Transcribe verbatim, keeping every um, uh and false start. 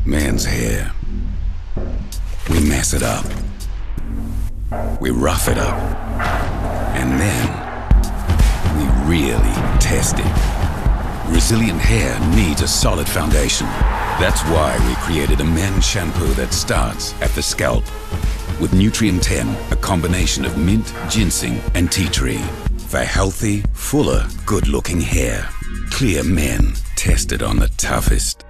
Men's hair. We mess it up. We rough it up. And then we really test it. Resilient hair needs a solid foundation. That's why we created a men's shampoo that starts at the scalp. With Nutrient ten, a combination of mint, ginseng and tea tree. For healthy, fuller, good-looking hair. Clear men, tested on the toughest.